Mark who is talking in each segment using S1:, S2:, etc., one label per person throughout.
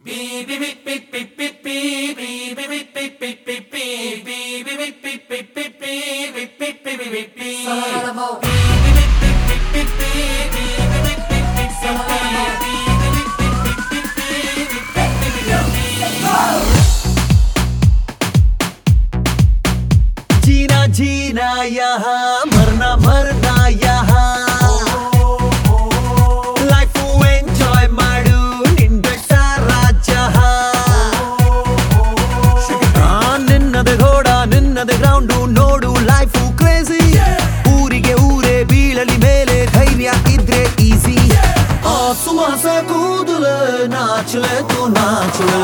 S1: जीना जीना यहाँ मरना मरना यहाँ लाइफ ಎಂಜಾಯ್ ಮಾಡು ನಿಂದ ಸಾರಾ ಜಹಾನ್ ನಿನ್ನದ ಘೋಡ ನಿನ್ನದ ಗ್ರೌಂಡು ನೋಡು ಲೈಫ್ ಕ್ರೇಜಿ ಊರಿಗೆ ಊರೇ ಬೀಳಲಿ ಮೇಲೆ ಧೈರ್ಯ ಇದ್ರೆ ಈಸಿ ಆಸುಮಾಸ ಕೂದಲ ನಾಚಲೆ ತು ನಾಚಲೆ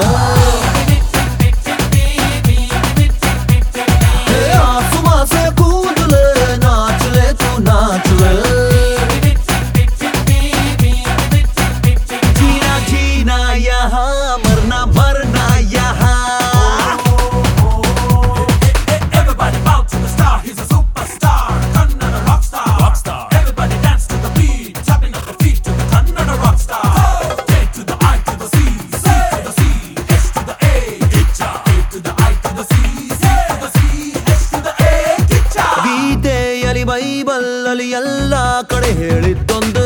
S1: ಬೈಬಲ್ಲಲ್ಲಿ ಎಲ್ಲ ಕಡೆ ಹೇಳಿದ್ದೊಂದು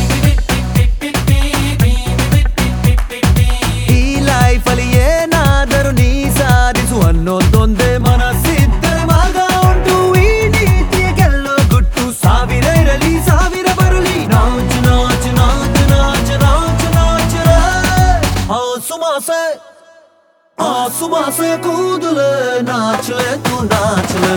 S1: ಈ ಲೈಫಲ್ಲಿ ಏನಾದರೂ ನೀ ಸಾಧಿಸು ಅನ್ನೋದೊಂದೇ ಮನಸ್ಸಿದ್ದರೆ ಮಗ ಉಂಟು ಈ ನೀತಿಯ ಗೆಲ್ಲೋ ಗುಟ್ಟು ಸಾವಿರ ಇರಲಿ ಸಾವಿರ ಬರಲಿ ನಾಚು ನಾಚು ನಾಚು ನಾಚು ನಾಚು ನಾಚು ಆಸುಮಾಸೆ ಕೂದಲ ನಾಚಲೆ ತು ನಾಚಲೆ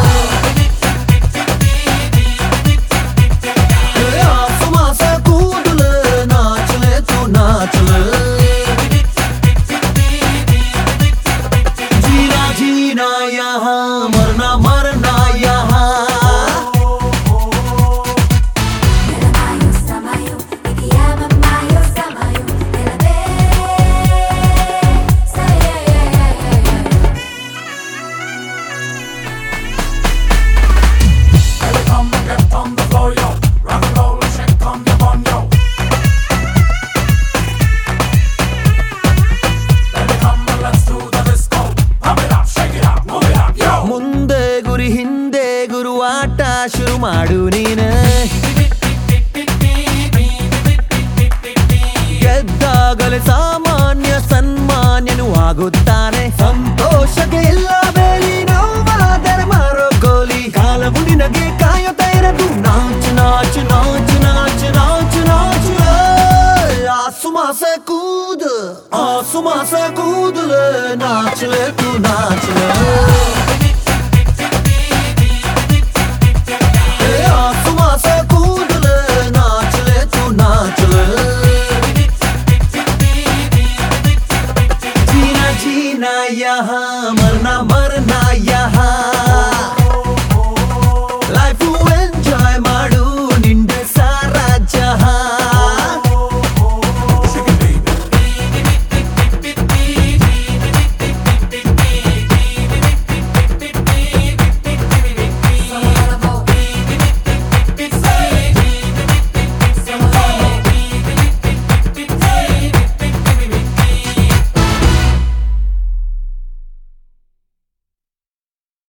S1: यहाँ मरना मरना यहाँ ಆಟ ಶುರು ಮಾಡು ನೀನು ಗೆದ್ದಾಗಲೇ ಸಾಮಾನ್ಯ ಸನ್ಮಾನ್ಯನು ಆಗುತ್ತಾನೆ ಸಂತೋಷಕ್ಕೆ ಇಲ್ಲ ಬೇಲಿ ನೋವಾದರೆ ಮಾರೋ ಗೋಲಿ ಕಾಲ ಮುಡಿನಗೆ ಕಾಯುತ್ತಾ ಇರದು ನಾಚು ನಾಚು ನಾಚು ನಾಚು ನಾಚು ನಾಚು ಆಸುಮಾಸ ಕೂದಲು ನಾಚಲೆ ತು ನಾಚಲೆ